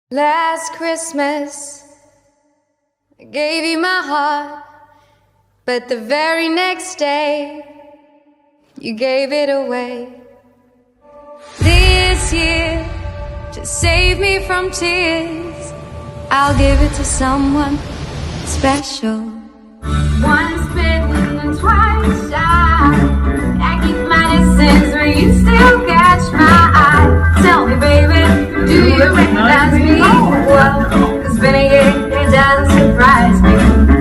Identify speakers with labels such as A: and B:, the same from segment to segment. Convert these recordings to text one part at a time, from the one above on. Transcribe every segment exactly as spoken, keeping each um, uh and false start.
A: Last Christmas, I gave you my heart, but the very next day, you gave it away. This year, to save me from tears, I'll give it to someone special. Once bitten and twice shy, I keep my distance, but you still catch my eye. Tell me, baby, do you recognize me? Well, it's been a year, it doesn't surprise me.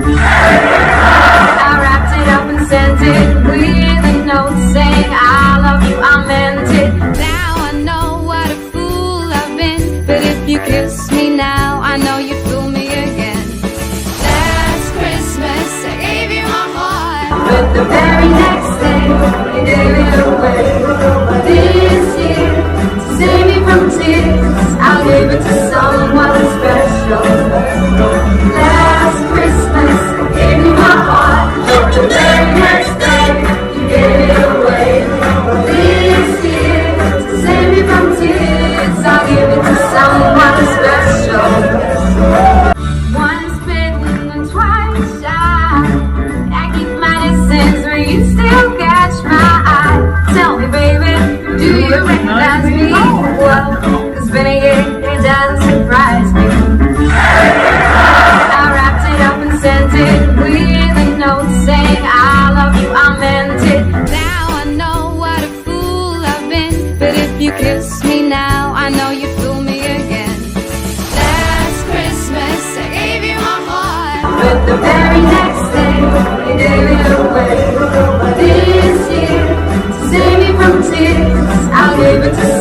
A: I wrapped it up and sent it with a note saying I love you, I meant it. Now I know what a fool I've been, but if you kiss me now, I know you fool me again. Last Christmas, I gave you my heart, but the very next day, you gave it away. This year, to save me from tears, I'll give it to someone special. Last Christmas, I gave you my heart, but the very next day, you gave it away. This year, to save me from tears, I'll give it to someone special. Once bitten and twice shy, I keep my distance, but you still catch my eye. Tell me, baby, do you recognize me? Well, it's been a year, it doesn't surprise me. I wrapped it up and sent it with a note saying I love you, I meant it. Now I know what a fool I've been, but if you kiss me now, I know you fool me again. Last Christmas, I gave you my heart, but the very next day, you gave it away. This year, to save me from tears, I'll give it to